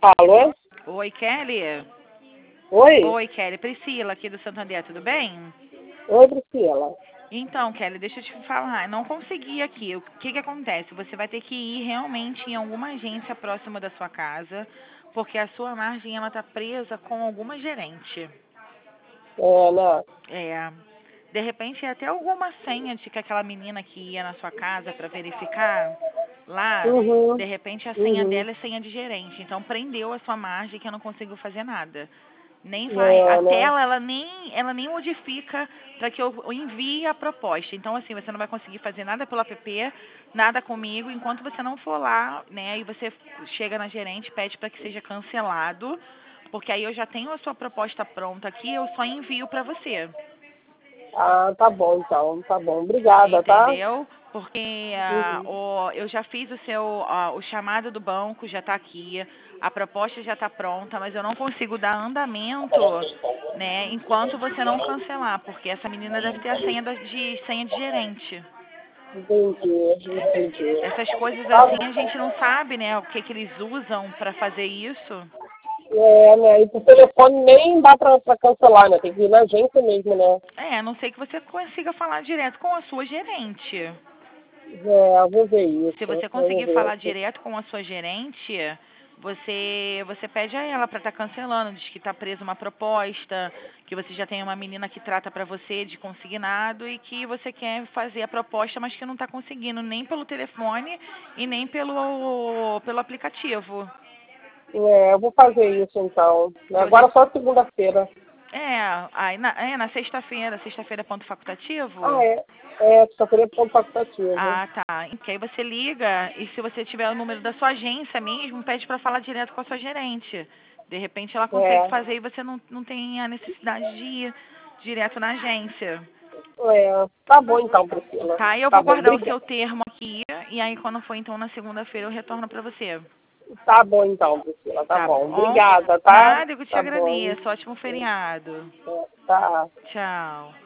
Alô? Oi, Kelly. Oi? Oi, Kelly. Priscila, aqui do Santander, tudo bem? Oi, Priscila. Então, Kelly, deixa eu te falar. Eu não consegui aqui. O que que acontece? Você vai ter que ir realmente em alguma agência próxima da sua casa, porque a sua margem ela tá presa com alguma gerente. É, né? É. De repente, até alguma senha de que aquela menina que ia na sua casa para verificar lá, de Uhum, repente a senha uhum. dela é senha de gerente. Então prendeu a sua margem que eu não consigo fazer nada. Nem vai. A É, né? tela ela nem modifica para que eu envie a proposta. Então assim, você não vai conseguir fazer nada pelo app, nada comigo enquanto você não for lá, né? Aí você chega na gerente, pede para que seja cancelado, porque aí eu já tenho a sua proposta pronta aqui, eu só envio para você. Ah, tá bom então, tá bom. Obrigada, tá? Entendeu? Porque Uhum. eu já fiz o chamado do banco, já está aqui, a proposta já está pronta, mas eu não consigo dar andamento, né, enquanto você não cancelar, porque essa menina deve ter a senha senha de gerente. Entendi. Essas coisas Tá assim bom. a gente não sabe, né, o que que eles usam para fazer isso. É, né? E por telefone nem dá pra cancelar, né? Tem que ir na agência mesmo, né? A não ser que você consiga falar direto com a sua gerente. É, eu vou ver isso. Se você Eu vou conseguir ver falar isso. direto com a sua gerente, você pede a ela para estar cancelando, diz que está presa uma proposta, que você já tem uma menina que trata para você de consignado e que você quer fazer a proposta, mas que não está conseguindo nem pelo telefone e nem pelo aplicativo. É, eu vou fazer isso então. Se você Agora só segunda-feira. na sexta-feira, sexta-feira é ponto Ah, facultativo? é. É, só queria ponto facultativo. Ah, tá. Que aí você liga e se você tiver o número da sua agência mesmo, pede para falar direto com a sua gerente. De repente ela consegue É. fazer e você não tem a necessidade de ir direto na agência. É, tá bom então, Priscila. Tá? E eu Tá vou bom, guardar o obrigada. seu termo aqui e aí quando for então na segunda-feira eu retorno para você. Tá bom então, Priscila, tá Tá bom. bom? Obrigada, tá? Nada, eu que te Tá bom. agradeço. Ótimo feriado. Tá. Tchau.